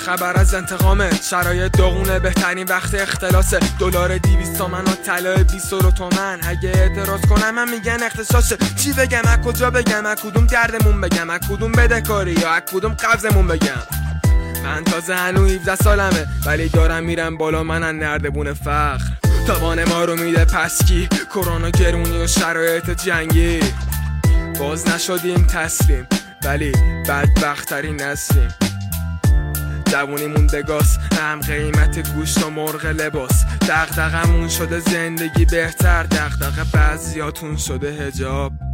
خبر از انتقامت. شرایط داغونه، بهترین وقت اختلاسه. دلار 200 تومن و طلای 20 تومن. اگه اعتراض کنم من میگن اختصاصه. چی بگم، از کجا بگم، از کدوم دردمون بگم، از کدوم بدهکاری یا از کدوم قبضمون بگم. من تازه هنو 17 سالمه ولی دارم میرم بالا، منن نردبون فخر. توان ما رو میده پسکی، کرونا، گرونی و شرایط جنگی. باز نشدیم تسلیم ولی بدبخت ترین نسلیم. جوونی موندگاست، هم قیمت گوشت و مرغ لباس. دغدغمون شده زندگی بهتر، دغدغه بعضیاتون شده حجاب.